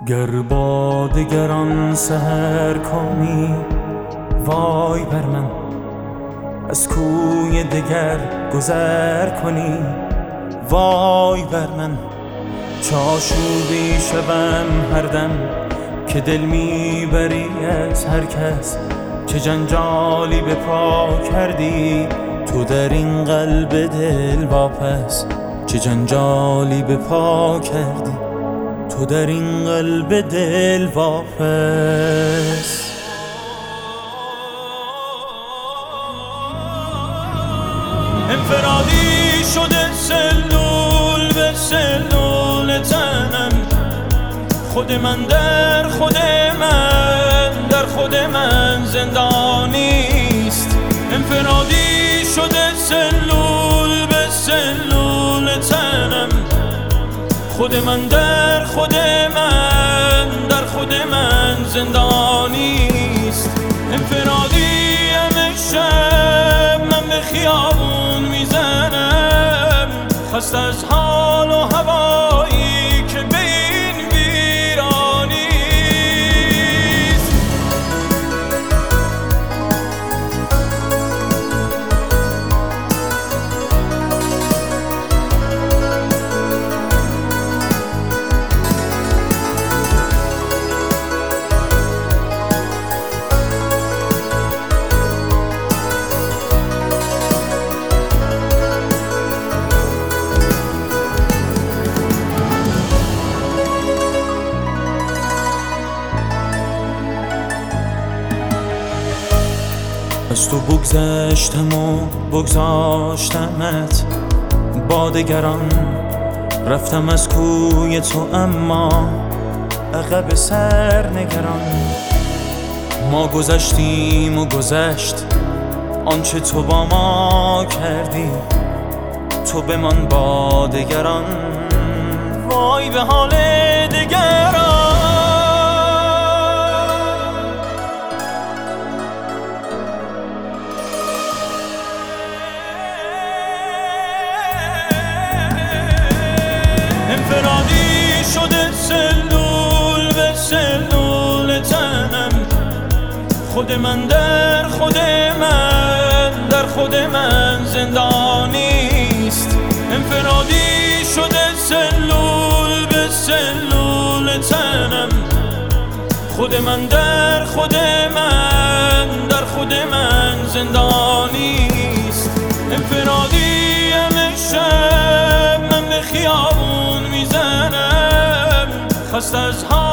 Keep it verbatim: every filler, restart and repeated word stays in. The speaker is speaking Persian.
گر با دگران سحر کنی وای بر من، از کوی دگر گذر کنی وای بر من. چاشوبی شوم هر دم که دل میبری از هر کس، چه جنجالی به پا کردی تو در این قلب دل واپس، چه جنجالی به پا کردی تو در این قلب دل واپس. انفرادی شده سلول به سلول تنم، خود من در خود من در خود من زندانیست. انفرادی شده سلول به سلول تنم، خود من در خود من در خود من زندانیست. انفرادی همه شب من به خیابون میزنم، خست از حال و هوایی که به این ویرانیست. از تو بگذشتم و بگذاشتمت با دگران، رفتم از کوی تو اما عقب سر نگران. ما گذشتیم و گذشت آنچه تو با ما کردی، تو بمان با دگران وای به حال دگران. انفرادی شده سلول به سلول تنم، خود من در خود من در خود من زندانیست. انفرادی شده سلول به سلول تنم، خود من در خود من در خود من زندانیست. انفرادی همه شب من به خیابون میزنم، خست از حال